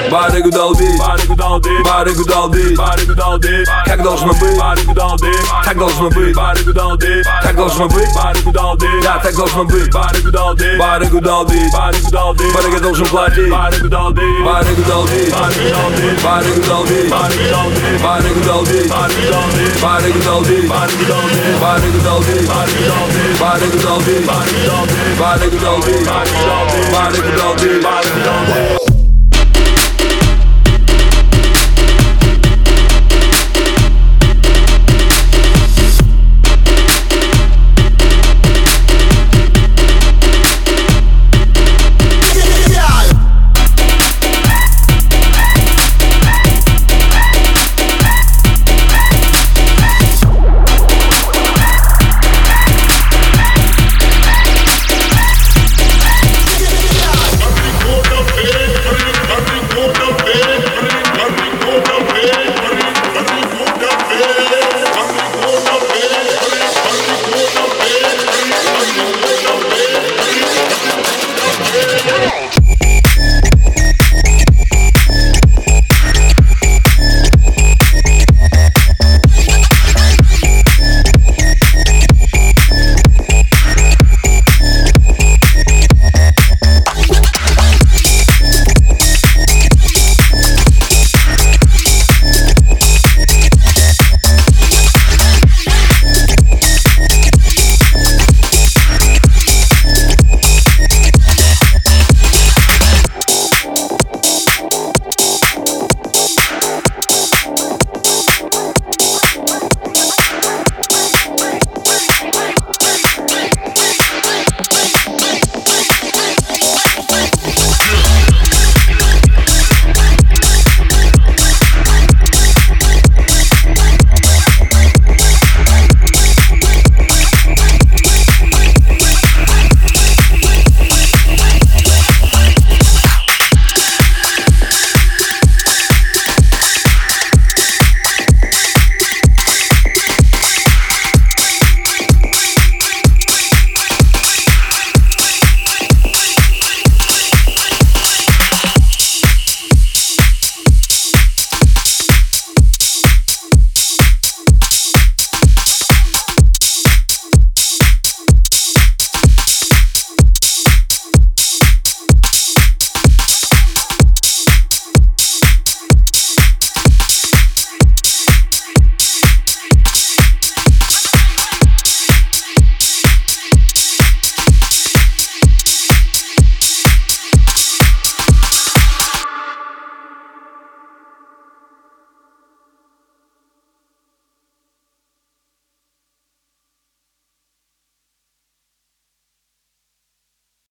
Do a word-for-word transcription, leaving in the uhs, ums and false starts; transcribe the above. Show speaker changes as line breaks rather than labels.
Барыгу долбить, барыгу долбить, барыгу долбить, барыгу долбить. Как должно быть, барыгу долбить, так должно быть, барыгу долбить, так должно быть, барыгу долбить, да, так должно быть, барыгу долбить, барыгу долбить, барыгу долбить. Барыга должен платить, барыгу долбить, барыгу долбить, барыгу долбить, барыгу долбить, барыгу долбить, барыгу долбить, барыгу долбить, барыгу долбить, барыгу долбить, барыгу долбить, барыгу долбить, барыгу долбить, барыгу долбить, барыгу долбить, барыгу долбить, барыгу долбить, барыгу долбить.